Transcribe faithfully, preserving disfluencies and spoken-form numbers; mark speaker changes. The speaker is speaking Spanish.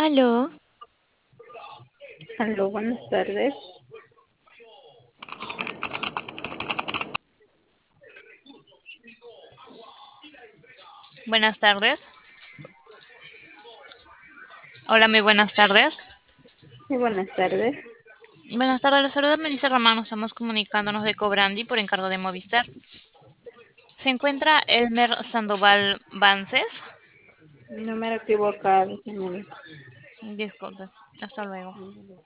Speaker 1: Aló,
Speaker 2: Aló, buenas tardes.
Speaker 1: buenas tardes. Hola, muy buenas tardes.
Speaker 2: Sí, buenas tardes.
Speaker 1: Buenas tardes, les saluda Melissa Román. Nos estamos comunicándonos de Cobrandi por encargo de Movistar. Se encuentra Elmer Sandoval Vances.
Speaker 2: Número equivocado, señorita.
Speaker 1: Disculpe, hasta luego.